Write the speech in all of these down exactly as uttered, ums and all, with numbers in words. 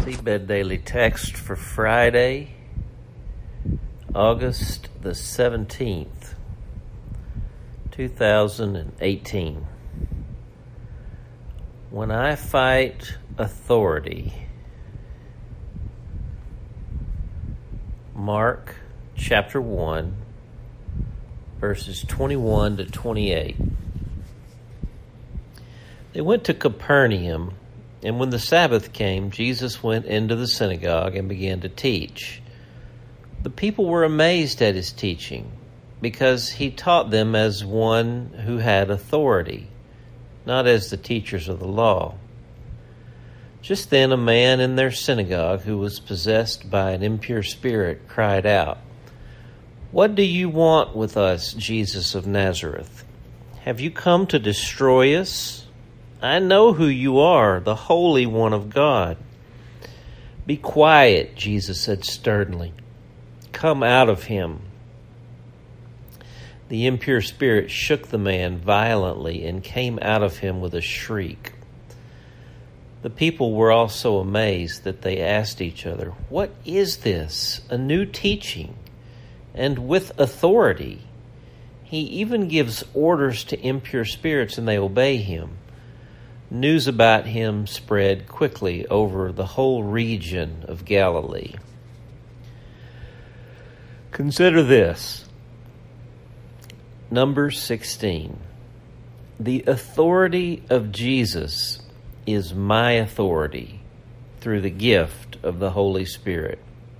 Seedbed Daily Text for Friday, August the seventeenth, two thousand eighteen. When I fight authority. Mark chapter one, verses twenty-one to twenty-eight. They went to Capernaum, and when the Sabbath came, Jesus went into the synagogue and began to teach. The people were amazed at his teaching, because he taught them as one who had authority, not as the teachers of the law. Just then a man in their synagogue who was possessed by an impure spirit cried out, "What do you want with us, Jesus of Nazareth? Have you come to destroy us? I know who you are, the Holy One of God." "Be quiet," Jesus said sternly. "Come out of him." The impure spirit shook the man violently and came out of him with a shriek. The people were all so amazed that they asked each other, "What is this? A new teaching, and with authority. He even gives orders to impure spirits and they obey him." News about him spread quickly over the whole region of Galilee. Consider this. Number sixteen. The authority of Jesus is my authority through the gift of the Holy Spirit.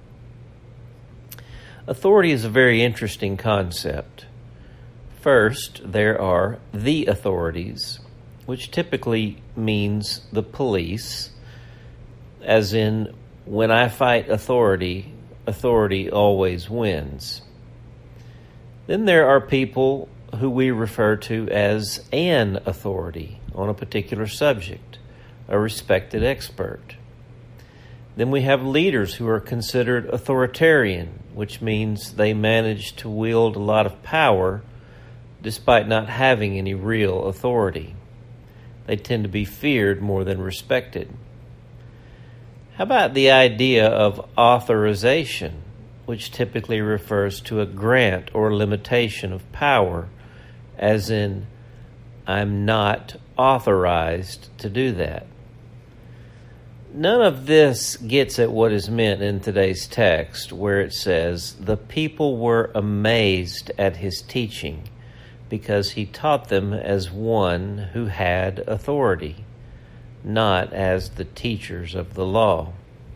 Authority is a very interesting concept. First, there are the authorities, which typically means the police, as in, when I fight authority, authority always wins. Then there are people who we refer to as an authority on a particular subject, a respected expert. Then we have leaders who are considered authoritarian, which means they manage to wield a lot of power despite not having any real authority. They tend to be feared more than respected. How about the idea of authorization, which typically refers to a grant or limitation of power, as in, I'm not authorized to do that? None of this gets at what is meant in today's text, where it says, the people were amazed at his teaching, because he taught them as one who had authority, not as the teachers of the law.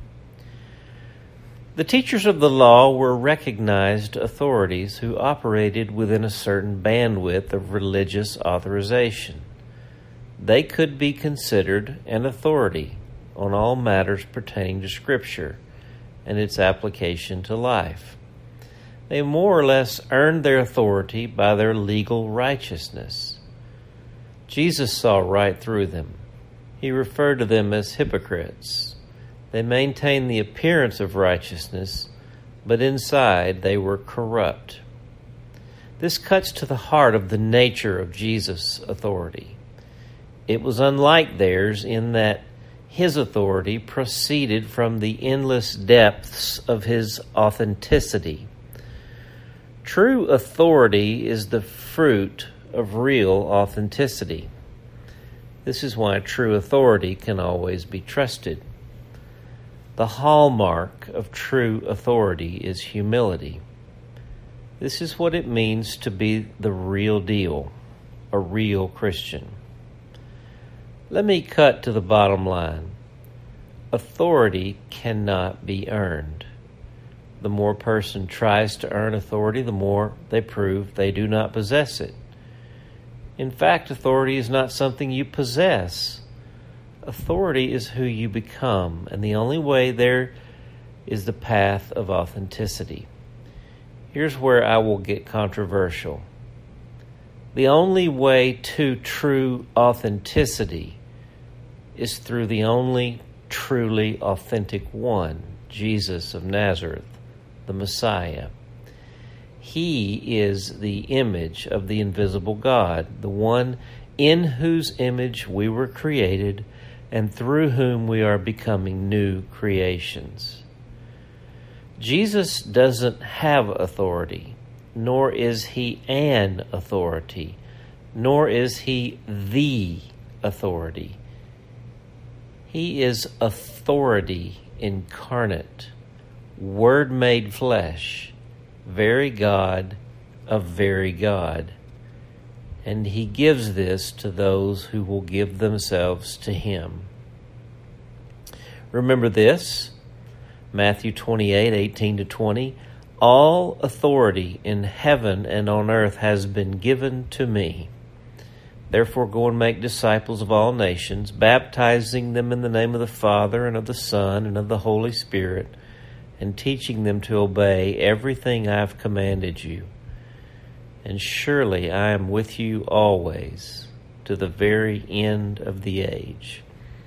The teachers of the law were recognized authorities who operated within a certain bandwidth of religious authorization. They could be considered an authority on all matters pertaining to Scripture and its application to life. They more or less earned their authority by their legal righteousness. Jesus saw right through them. He referred to them as hypocrites. They maintained the appearance of righteousness, but inside they were corrupt. This cuts to the heart of the nature of Jesus' authority. It was unlike theirs in that his authority proceeded from the endless depths of his authenticity. True authority is the fruit of real authenticity. This is why true authority can always be trusted. The hallmark of true authority is humility. This is what it means to be the real deal, a real Christian. Let me cut to the bottom line. Authority cannot be earned. The more a person tries to earn authority, the more they prove they do not possess it. In fact, authority is not something you possess. Authority is who you become, and the only way there is the path of authenticity. Here's where I will get controversial. The only way to true authenticity is through the only truly authentic one, Jesus of Nazareth, the Messiah. He is the image of the invisible God, the one in whose image we were created and through whom we are becoming new creations. Jesus doesn't have authority, nor is he an authority, nor is he the authority. He is authority incarnate, Word made flesh, very God of very God. And he gives this to those who will give themselves to him. Remember this, Matthew twenty-eight, eighteen to twenty. All authority in heaven and on earth has been given to me. Therefore go and make disciples of all nations, baptizing them in the name of the Father and of the Son and of the Holy Spirit, and teaching them to obey everything I have commanded you. And surely I am with you always, to the very end of the age.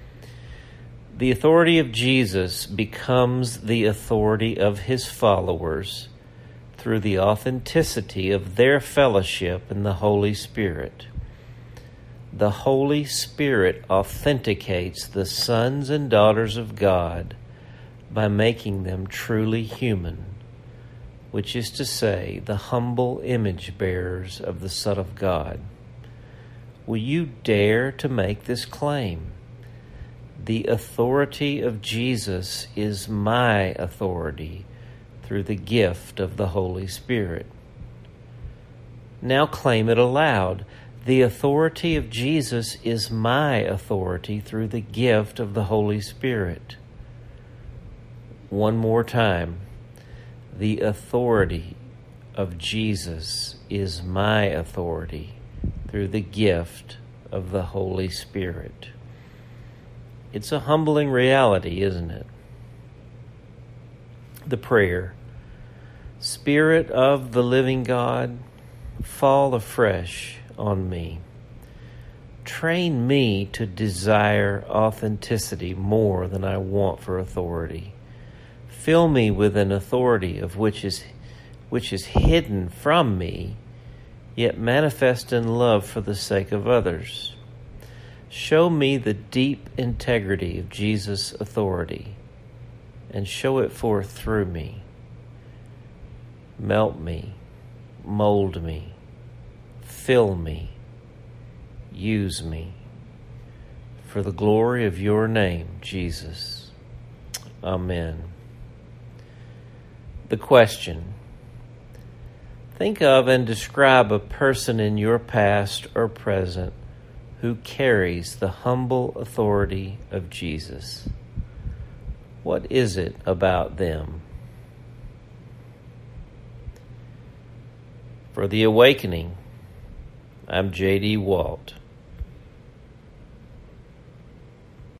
The authority of Jesus becomes the authority of his followers through the authenticity of their fellowship in the Holy Spirit. The Holy Spirit authenticates the sons and daughters of God by making them truly human, which is to say, the humble image bearers of the Son of God. Will you dare to make this claim? The authority of Jesus is my authority through the gift of the Holy Spirit. Now claim it aloud. The authority of Jesus is my authority through the gift of the Holy Spirit. One more time. The authority of Jesus is my authority through the gift of the Holy Spirit. It's a humbling reality, isn't it? The prayer, Spirit of the living God, fall afresh on me. Train me to desire authenticity more than I want for authority. Fill me with an authority of which is which is hidden from me, yet manifest in love for the sake of others. Show me the deep integrity of Jesus' authority, and show it forth through me. Melt me, mold me, fill me, use me, for the glory of your name, Jesus. Amen. The question: think of and describe a person in your past or present who carries the humble authority of Jesus. What is it about them? For The Awakening, I'm J D Walt.